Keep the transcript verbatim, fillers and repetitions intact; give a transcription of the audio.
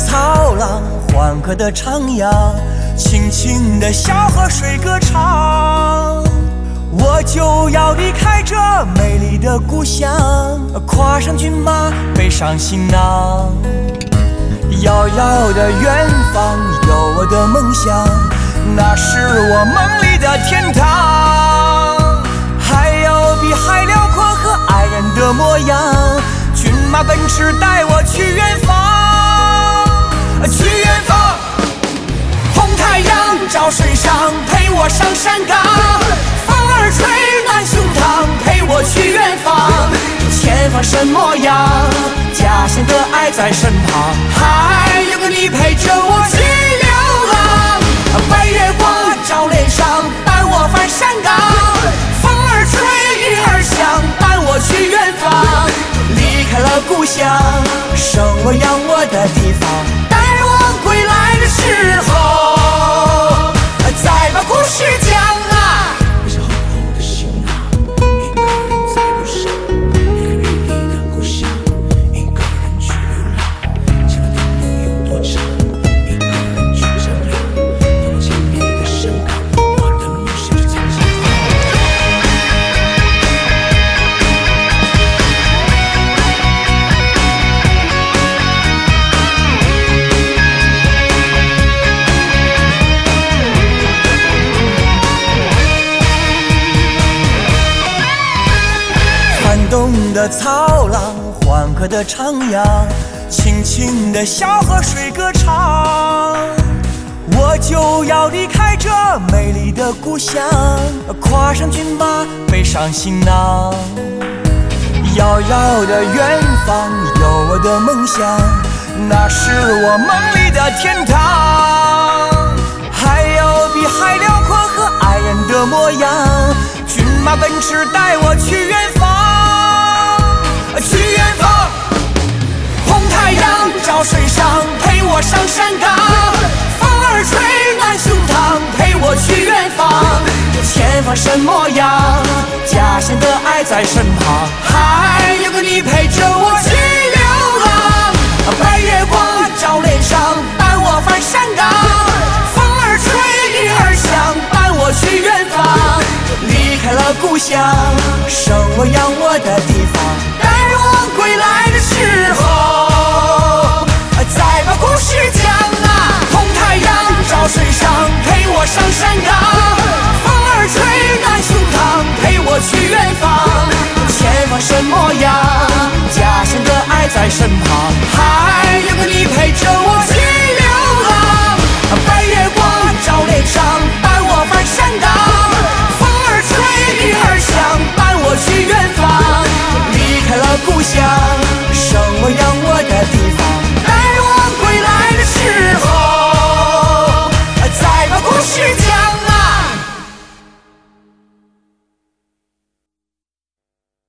草浪，欢快的徜徉，轻轻的小河水歌唱。我就要离开这美丽的故乡，跨上骏马，背上行囊。遥遥的远方有我的梦想，那是我梦里的天堂。还有比海辽阔和爱人的模样，骏马奔驰带我去远方，去远方。红太阳照水上，陪我上山岗，风儿吹暖胸膛，陪我去远方。前方什么样？家乡的爱在身旁，还有个你陪着我去流浪。白月光照脸上，伴我翻山岗，风儿吹雨儿响，伴我去远方。离开了故乡，生我养我的地方，待我归来的时候，再把故事讲啊。背上厚厚的行囊，一个人在路上，一个人离开故乡，一个人去流浪。前方的路有多长？一个人去丈量，放前面的山岗，我的梦想就在前方。翻动的草浪，欢快的徜徉，轻轻的小河水歌唱。我就要离开这美丽的故乡，跨上骏马，背上行囊。遥遥的远方有我的梦想，那是我梦里的天堂。还有比海辽阔和爱人的模样，骏马奔驰带我去远方，去远方。红太阳照水上，陪我上山岗，风儿吹暖胸膛，陪我去远方。前方什么样？家乡的爱在身旁，还有个你陪着我去流浪。白月光照脸上，伴我翻山岗，风儿吹雨儿响，伴我去远方。离开了故乡，生